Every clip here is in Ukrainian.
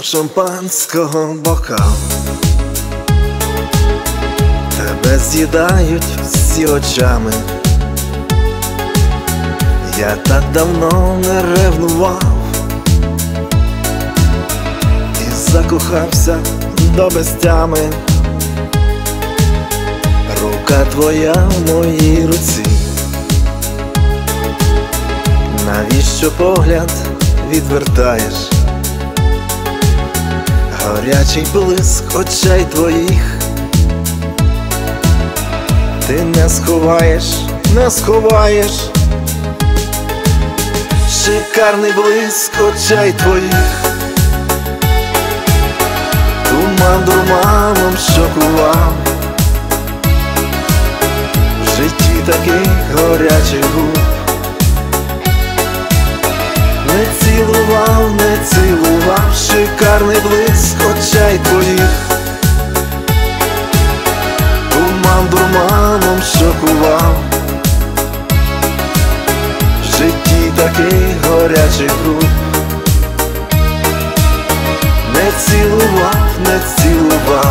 шампанського бокал. Тебе з'їдають всі очами. Я так давно не ревнував і закохався до безтями. Рука твоя в моїй руці. Навіщо погляд відвертаєш? Горячий блиск очей твоїх ти не сховаєш, не сховаєш. Шикарний блиск очей твоїх, туман дурманом шокував. В житті таких горячих губ не цілував, не цілував. Шикарний блиск очей твоїх, туман дурманом шокував. В житті таких горячих губ не цілував, не цілував.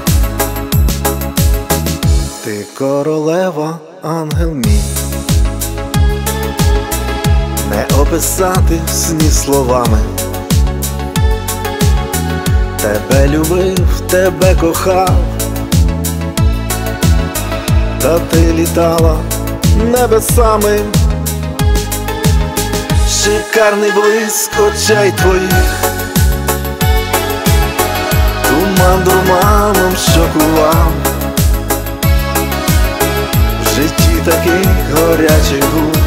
Ти королева, ангел мій, не описати в сні словами. Тебе любив, тебе кохав, та ти літала небесами. Шикарний блиск очей твоїх, туман дурманом шокував. В житті таких горячих губ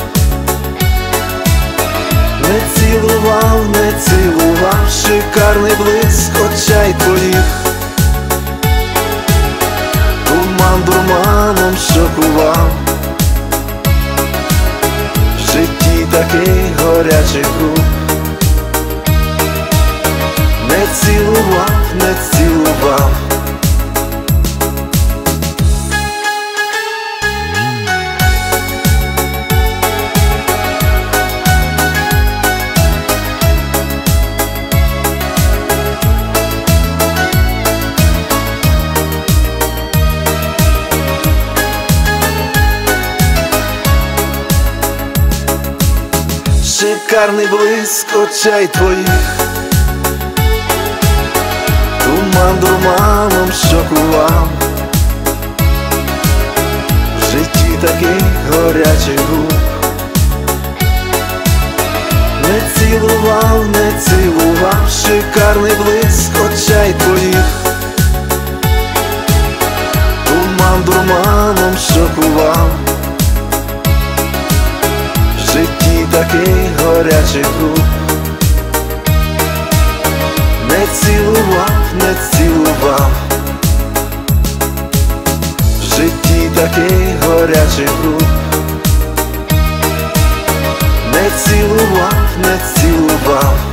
не цілував, не цілував. Шикарний блиск очей твоїх, туман дурманом шокував. В житті таких горячих губ не цілував, не цілував. Шикарний блиск очей твоїх, туман дурманом шокував. В житті таких горячих губ не цілував, не цілував. Шикарний блиск очей твоїх, туман дурманом шокував. В житті таких горячих губ не цілував, не цілував. В житті таких горячих губ не цілував, не цілував.